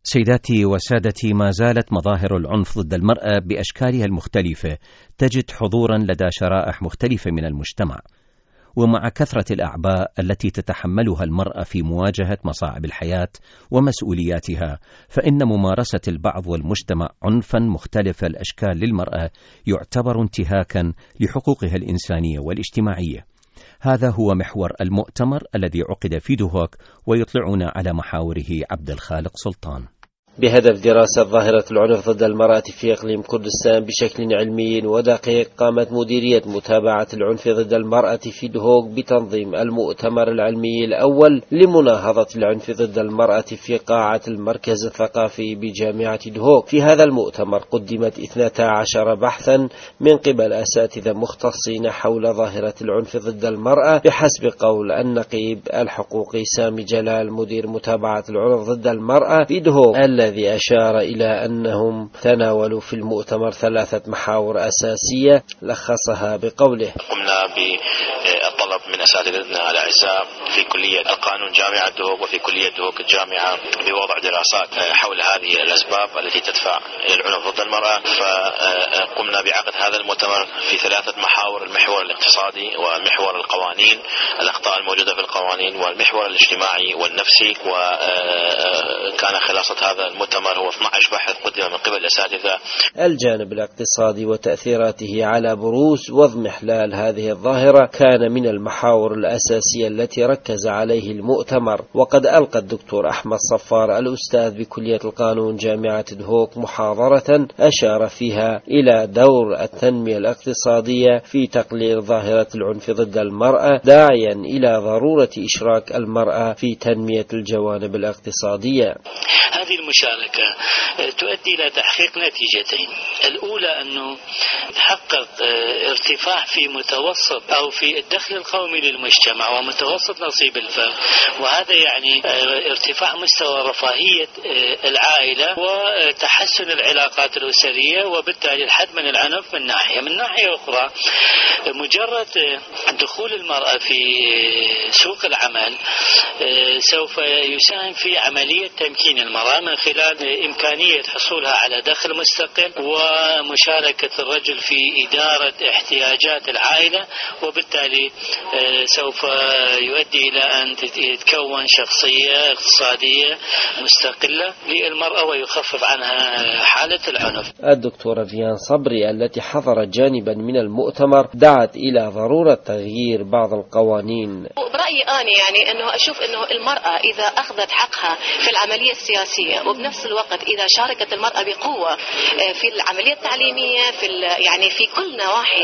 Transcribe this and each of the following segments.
سيداتي وسادتي، ما زالت مظاهر العنف ضد المرأة بأشكالها المختلفة تجد حضورا لدى شرائح مختلفة من المجتمع، ومع كثرة الأعباء التي تتحملها المرأة في مواجهة مصاعب الحياة ومسؤولياتها، فإن ممارسة البعض والمجتمع عنفا مختلف الأشكال للمرأة يعتبر انتهاكا لحقوقها الإنسانية والاجتماعية. هذا هو محور المؤتمر الذي عقد في دهوك، ويطلعنا على محاوره عبد الخالق سلطان. بهدف دراسة ظاهرة العنف ضد المرأة في إقليم كردستان بشكل علمي ودقيق، قامت مديرية متابعة العنف ضد المرأة في دهوك بتنظيم المؤتمر العلمي الأول لمناهضة العنف ضد المرأة في قاعة المركز الثقافي بجامعة دهوك. في هذا المؤتمر قدمت 12 بحثا من قبل أساتذة مختصين حول ظاهرة العنف ضد المرأة، بحسب قول النقيب الحقوقي سامي جلال مدير متابعة العنف ضد المرأة في دهوك، الذي أشار إلى أنهم تناولوا في المؤتمر 3 محاور أساسية لخصها بقوله: قمنا بالطلب من أساتذتنا الأعزاء في كلية القانون جامعة دهوك وفي كلية دهوك الجامعة بوضع دراسات حول هذه الأسباب التي تدفع إلى العنف ضد المرأة. فقمنا بعقد هذا المؤتمر في 3 محاور: المحور الاقتصادي، والمحور القوانين، الأخطاء الموجودة في القوانين، والمحور الاجتماعي والنفسي. وكان خلاصة هذا المؤتمر هو 12 بحث قدم من قبل الأساتذة. الجانب الاقتصادي وتأثيراته على بروز واضمحلال هذه الظاهرة كان من المحاور الأساسية التي ركز عليه المؤتمر. وقد ألقى الدكتور أحمد صفار الأستاذ بكلية القانون جامعة دهوك محاضرة أشار فيها إلى دور التنمية الاقتصادية في تقليل ظاهرة العنف ضد المرأة، داعيا إلى ضرورة إشراك المرأة في تنمية الجوانب الاقتصادية. هذه المشاركة تؤدي إلى تحقيق نتيجتين: الأولى أنه تحقق ارتفاع في متوسط أو في الدخل القومي للمجتمع ومتوسط نصيب الفرد، وهذا يعني ارتفاع مستوى رفاهية العائلة وتحسن العلاقات الأسرية، وبالتالي الحد من العنف من ناحية أخرى. مجرد دخول المرأة في سوق العمل سوف يساهم في عملية تمكين المرأة من خلال إمكانية حصولها على دخل مستقل ومشاركة الرجل في إدارة احتياجات العائلة، وبالتالي سوف يؤدي إلى أن تتكون شخصية اقتصادية مستقلة للمرأة ويخفف عنها حالة العنف. الدكتورة فيان صبري التي حضرت جانبا من المؤتمر دعت إلى ضرورة تغيير بعض القوانين. برأيي أنا يعني أنه أشوف أنه المرأة إذا أخذت حقها في العملية السياسية، وبنفس الوقت إذا شاركت المرأة بقوة في العملية التعليمية، يعني في كل نواحي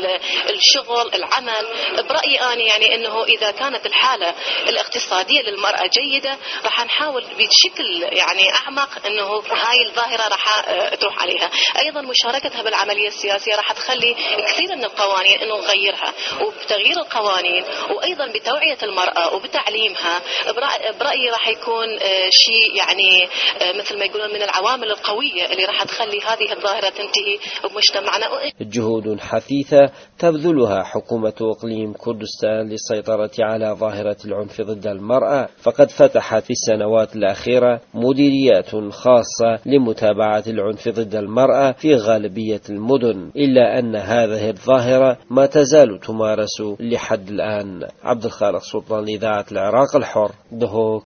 الشغل العمل، برأيي أنا يعني أنه إذا كانت الحالة الاقتصادية للمرأة جيدة راح نحاول بشكل يعني أعمق أنه هاي الظاهرة راح تروح عليها. أيضا مشاركتها بالعملية السياسية راح تخلي كثير من القوانين أنه نغيرها، وبتغيير القوانين وأيضا بتوعية المرأة وبتعليمها برأيي راح يكون شيء يعني مثل ما يقولون من العوامل القوية اللي راح تخلي هذه الظاهرة تنتهي بمجتمعنا. جهود حثيثة تبذلها حكومة إقليم كردستان للسيطرة على ظاهرة العنف ضد المرأة، فقد فتحت في السنوات الأخيرة مديريات خاصة لمتابعة العنف ضد المرأة في غالبية المدن، إلا أن هذه الظاهرة ما تزال تمارس لحد الآن. عبد الخالق سلطان، إذاعة العراق الحر، دهوك.